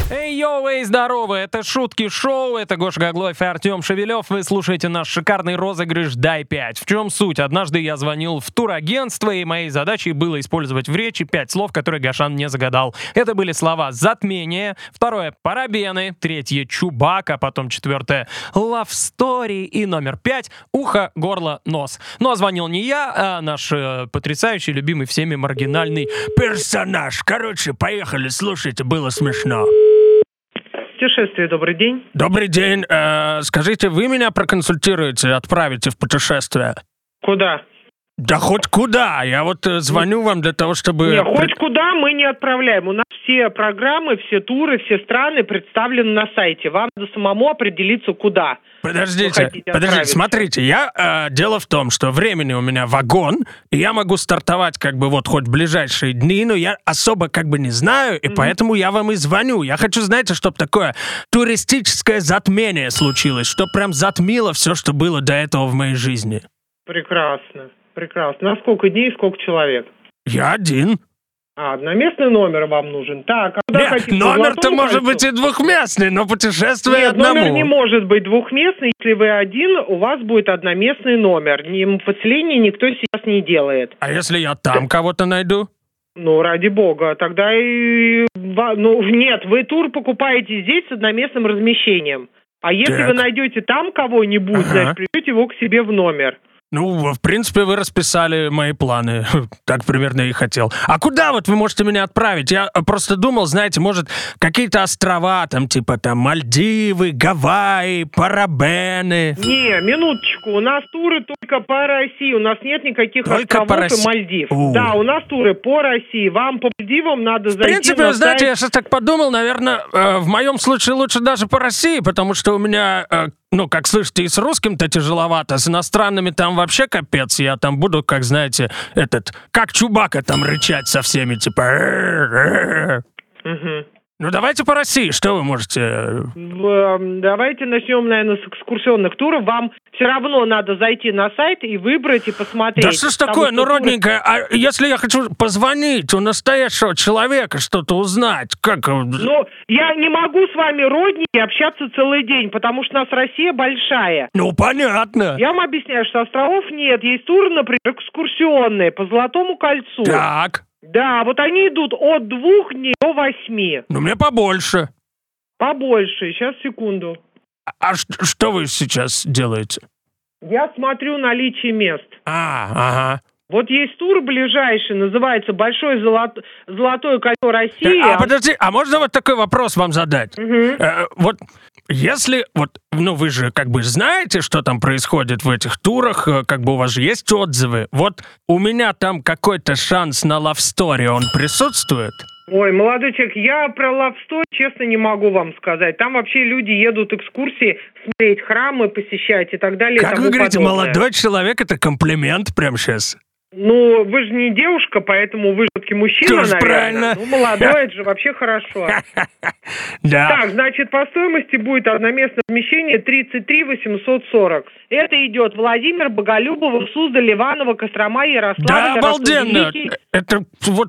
Эй, йоу, эй, здорово, это Шутки Шоу, это Гоша Гаглоев и Артем Шевелев. Вы слушаете наш шикарный розыгрыш «Дай 5». В чем суть? Однажды я звонил в турагентство, и моей задачей было использовать в речи 5 слов, которые Гошан не загадал. Это были слова «затмение», второе «парабены», третье «чубак», потом четвертое «love story» и номер 5 «ухо, горло, нос». Ну а звонил не я, а наш потрясающий, любимый всеми маргинальный персонаж. Короче, поехали, слушайте, было смешно. Путешествие, добрый день. Добрый день. Скажите, вы меня проконсультируете, отправите в путешествие? Куда? Да хоть куда. Я вот звоню вам для того, чтобы... Не, хоть куда мы не отправляем. У нас все программы, все туры, все страны представлены на сайте. Вам надо самому определиться, куда. Подождите, смотрите, дело в том, что времени у меня вагон, и я могу стартовать как бы вот хоть в ближайшие дни, но я особо как бы не знаю, и поэтому я вам и звоню. Я хочу, знаете, чтобы такое туристическое затмение случилось, что прям затмило все, что было до этого в моей жизни. Прекрасно, прекрасно. На сколько дней, сколько человек? Я один. Одноместный номер вам нужен. Так, а куда хотите? Номер-то может быть и двухместный, но путешествие Нет, одному. Номер не может быть двухместный. Если вы один, у вас будет одноместный номер. Поселение никто сейчас не делает. А если я там кого-то найду? Ну, ради бога, тогда и... Ну, нет, вы тур покупаете здесь с одноместным размещением. А если вы найдете там кого-нибудь, значит, приведете его к себе в номер. Ну, в принципе, вы расписали мои планы. Так примерно и хотел. А куда вот вы можете меня отправить? Я просто думал, знаете, может, какие-то острова, там, типа, там, Мальдивы, Гавайи, Парабены. Не, минуточку, у нас туры только по России. У нас нет никаких островов и Мальдив. Да, у нас туры по России. Вам по Мальдивам надо зайти. В принципе, вы знаете, я сейчас так подумал, наверное, в моем случае лучше даже по России, потому что у меня... Ну, как слышите, и с русским-то тяжеловато, с иностранными там вообще капец. Я там буду, как знаете, как Чубака там рычать со всеми, типа... Ну, давайте по России, что вы можете... Давайте начнем, наверное, с экскурсионных туров. Вам все равно надо зайти на сайт и выбрать, и посмотреть. Да что ж такое, ну, родненькая, а если я хочу позвонить у настоящего человека, что-то узнать, как... Ну, я не могу с вами, родненькие, общаться целый день, потому что у нас Россия большая. Ну, понятно. Я вам объясняю, что островов нет. Есть туры, например, экскурсионные по Золотому кольцу. Так. Да, вот они идут от 2 дней до 8. Ну, мне побольше. Побольше. Сейчас, секунду. А что вы сейчас делаете? Я смотрю наличие мест. Ага. Вот есть тур ближайший, называется «Большое золотое кольцо России». Подожди, а можно вот такой вопрос вам задать? Вот если, вы же как бы знаете, что там происходит в этих турах, как бы у вас же есть отзывы. Вот у меня там какой-то шанс на love story, он присутствует? Ой, молодой человек, я про love story, честно, не могу вам сказать. Там вообще люди едут экскурсии, смотреть храмы, посещать и так далее. Как вы говорите, молодой человек, это комплимент прям сейчас? Ну, вы же не девушка, поэтому вы же все-таки мужчина, тоже наверное. Правильно. Ну, молодой, это же вообще хорошо. Да. Так, значит, по стоимости будет одноместное размещение 33 840. Это идет Владимир, Боголюбово, Суздаль, Иваново, Кострома, Ярославль. Да, обалденно. Это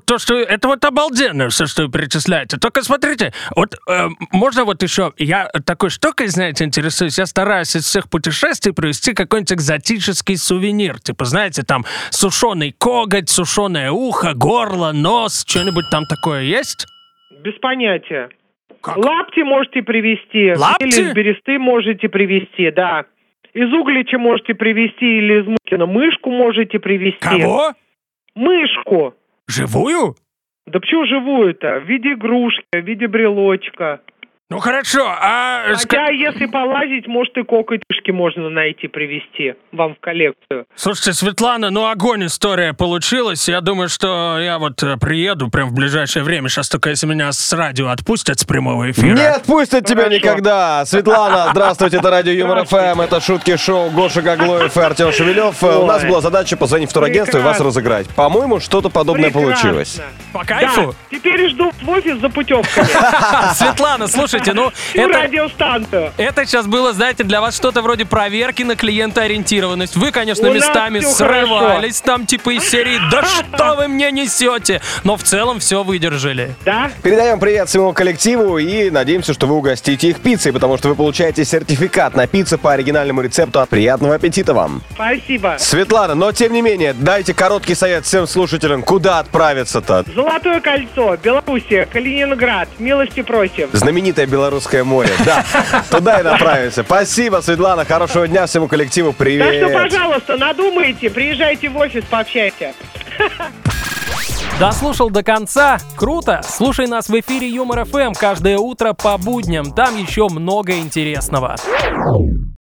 вот обалденно все, что вы перечисляете. Только смотрите, можно еще, я такой штукой, знаете, интересуюсь, я стараюсь из всех путешествий привезти какой-нибудь экзотический сувенир. Типа, знаете, там сушеный коготь, сушеное ухо, горло, нос, что-нибудь там такое есть? Без понятия. Как? Лапти можете привезти. Лапти? Или из бересты можете привезти, да. Из Углича можете привезти или из Мухина. Мышку можете привезти. Кого? Мышку. Живую? Да почему живую-то? В виде игрушки, в виде брелочка. Ну хорошо, Хотя, если полазить, может, и кокотюшки можно найти, привезти вам в коллекцию. Слушайте, Светлана, огонь история получилась. Я думаю, что я приеду прям в ближайшее время. Сейчас только если меня с радио отпустят с прямого эфира. Не отпустят тебя никогда. Светлана, здравствуйте, это Радио Юмор ФМ, это Шутки Шоу, Гоша Гаглоев и Артем Шевелев. У нас была задача позвонить в турагентство и вас разыграть. По-моему, что-то подобное получилось. По кайфу? Да, теперь жду в офис за путевками. Светлана, слушайте, ну... Всю радиостанцию. Это сейчас было, знаете, для вас что-то вроде проверки на клиентоориентированность. Вы, конечно, У нас местами всё срывались, там типа из серии «Да что вы мне несете?» Но в целом все выдержали. Да? Передаем привет своему коллективу и надеемся, что вы угостите их пиццей, потому что вы получаете сертификат на пиццу по оригинальному рецепту. Приятного аппетита вам! Спасибо. Светлана, но тем не менее, дайте короткий совет всем слушателям, куда отправиться-то? Золотое кольцо, Белоруссия, Калининград. Милости просим. Знаменитое Белорусское море. Да, туда и направимся. Спасибо, Светлана, хорошего дня всему коллективу, привет! Так что, пожалуйста, надумайте, приезжайте в офис, пообщайтесь. Дослушал до конца? Круто! Слушай нас в эфире Юмор ФМ каждое утро по будням. Там еще много интересного.